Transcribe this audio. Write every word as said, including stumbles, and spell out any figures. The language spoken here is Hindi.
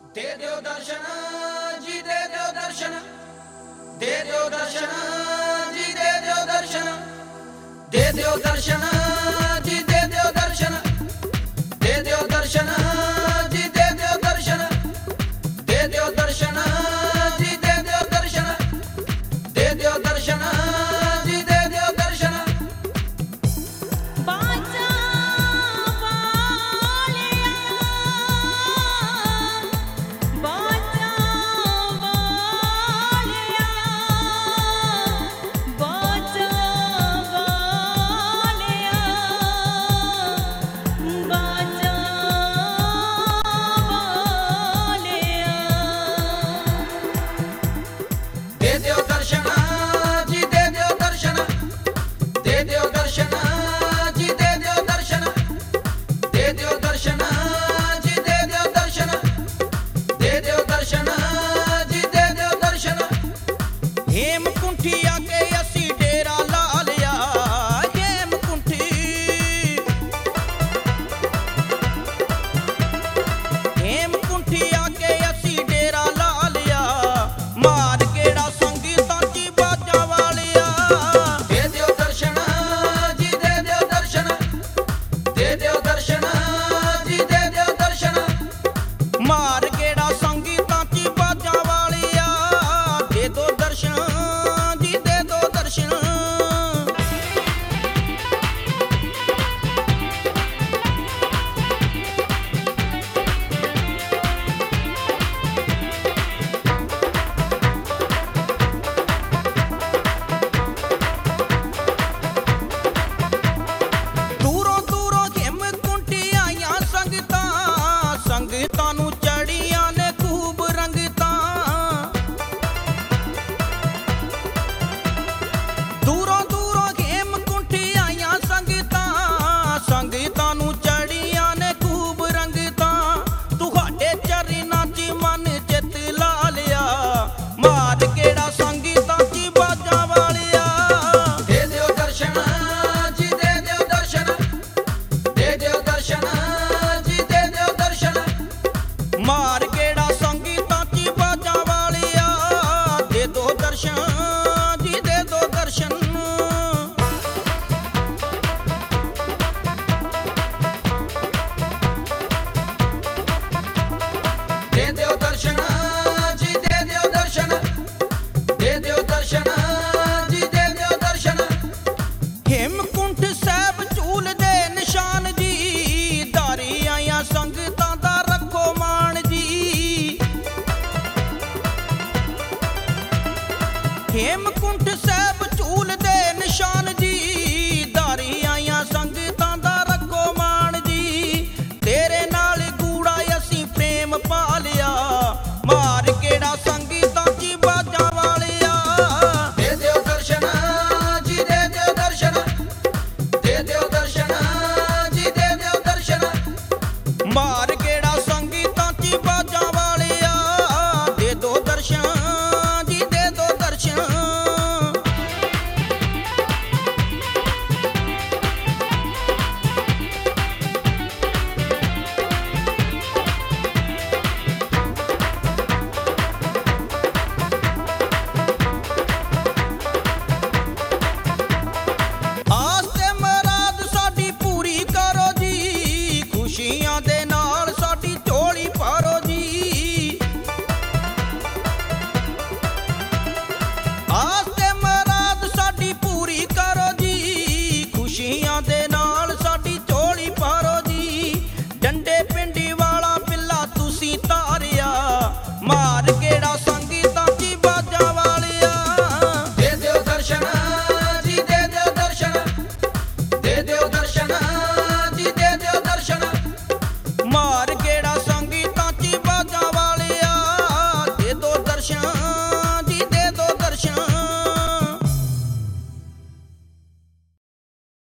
दे दो दर्शन जी, दे दो दर्शन, दे दो दर्शन जी, दे दो दर्शन, दे दो दर्शन जी, दे दो दर्शन, दे दो दर्शन जी, दे दो दर्शन, दे दो दर्शन जी, दे दो दर्शन, दे दो दर्शन जी, दे दो दर्शन। बाजा वालिया, बाजा वालिया, बाजा वालिया, बाजा वालिया। दे दो दर्शन जी, दे दो दर्शन, दे दो दर्शन जी, दे दो दर्शन, दे दो दर्शन जी, दे दो दर्शन, दे दो दर्शन जी, दे दो दर्शन। हेमकुंठी आके असी डेरा ला लिया, हेमकुंठी, हेमकुंठी आके असी डेरा ला लिया, मार गेड़ा संगीतां ची बाजां वालिया। दे दो दर्शन जी, दे दो दर्शन, दे दो दर्शन जी, दे दो दर्शन, मार गेड़ा संगीतां ची बाजां वालिया। दे दो दर्शन जी, दे दो दर्शन। दूरों दूरों हेमकुंठी आईयां संगतां, संगतां नूं